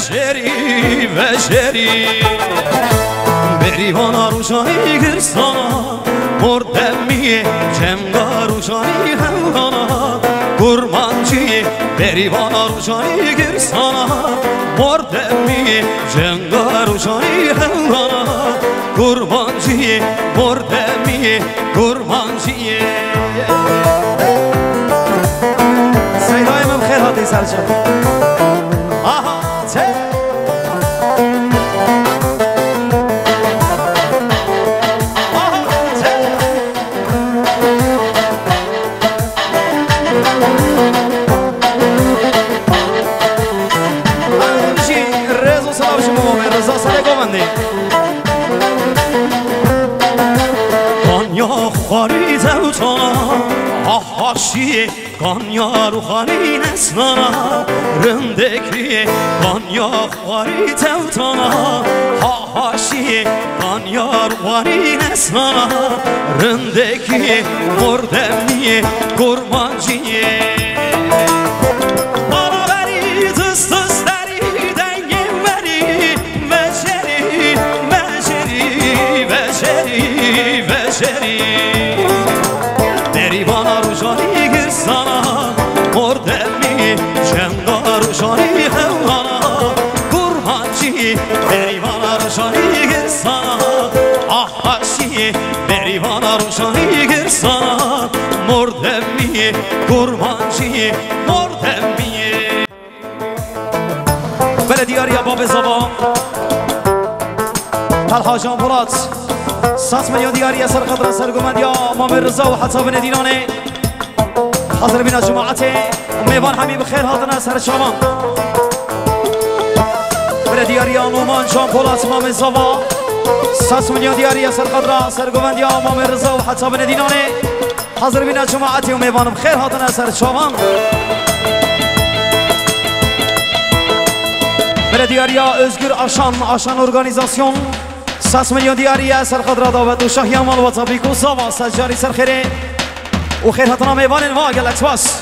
وشری وشری بریوانا روشانی گرسانا مردمیه چمگا روشانی هنگانا گرمانچیه بریوانا روشانی گرسانا مردمیه چمگا روشانی هنگانا گرمانچیه مردمیه گرمانچیه سیدای من بخیر هاتی سرچم آها چه خاری زوجانا آهاشیه گانیا رو خاری نسنانا رندکیه گانیا خاری زوجانا آهاشیه گانیا رو خاری نسنانا رندکیه مردمیه گرمانجیه بریوانا روشانی گرسانا مردمی چنگا روشانی هنگانا گرمانچی بریوانا روشانی گرسانا آهاشی بریوانا روشانی گرسانا مردمی گرمانچی مردمی بلدیاری باب زبان طلحه جان بولاد 100 میلیون دیاری سرقدر سرگومند یا امام رضا و حساب ندینانه حاضر بین جماعت میوان همین بخیر هاتنا سر شامان بر دیاری نومان جان پولاد امام زوا 100 میلیون دیاری سرقدر سرگومند یا امام رضا و حساب ندینانه حاضر بین جماعت و میوان بخیر هاتنا سر شامان بر دیاری özgür آشان ارگانیزاسیون 100 میلیون دیاری سرقدر دعوت و شاهی عمال و طبیق و صابا سجاری سرخیره و خیر هتنا میوان ما گلکس باس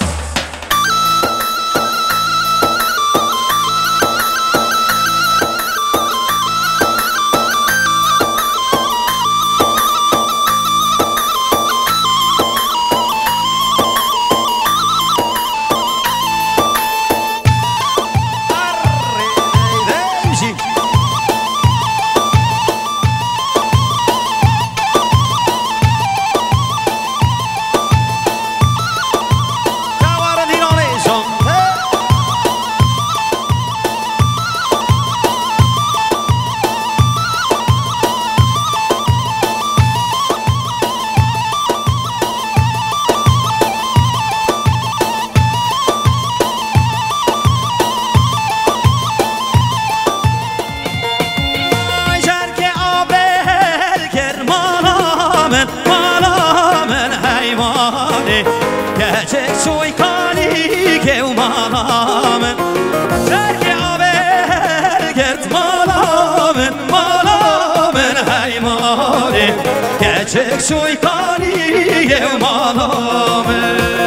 Çek şu ikaliye maname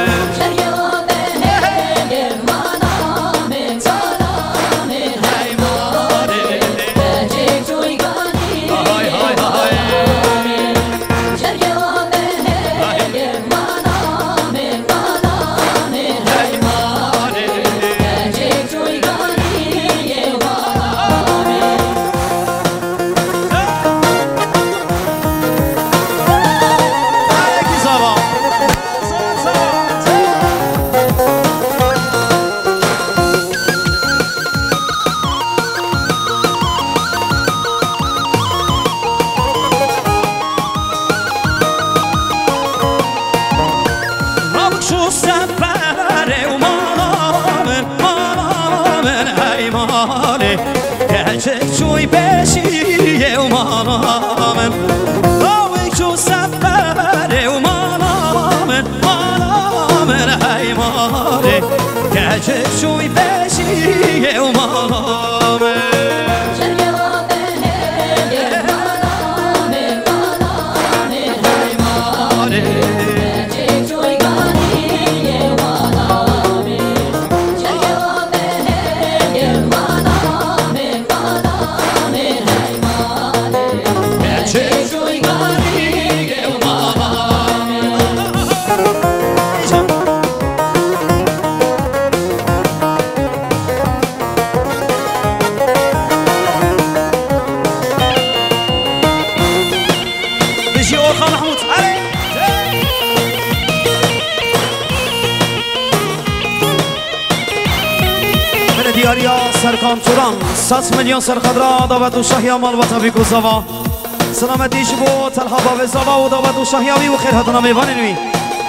Çek beşiye umanamın Davik şu sefere umanamın Manamın heymane Çek şu beşiye umanamın سرکان توران 100 میلیون سرخدرا دعوت و شاهی عمال و تبریک و زوا سلامتی شبو تلها باب زوا و دعوت و شاهی عمی و خیر هدنا میواننوی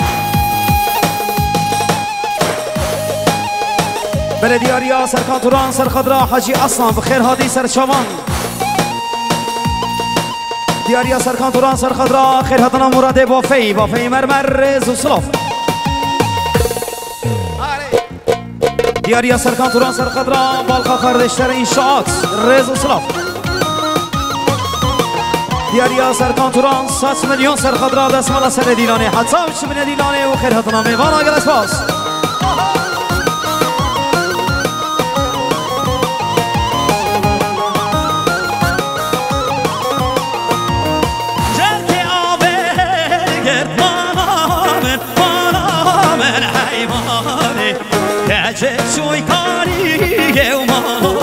بلدیاریا سرکان توران سرخدرا حاجی اصلا بخیر هادی سرچوان دیاریا سرکان توران سرخدرا خیر هدنا مراد بافی مرمر رز و صلاف دیاریا سرکان توران سرخدرا بالخا خردشتر انشاءات رز و صلاف دیاریا سرکان توران 100 میلیون سرخدرا دستمال سر دیلانه حتی بچه دیلانه و خیر هدنا میوان آگل اسپاس شوی کاری و ما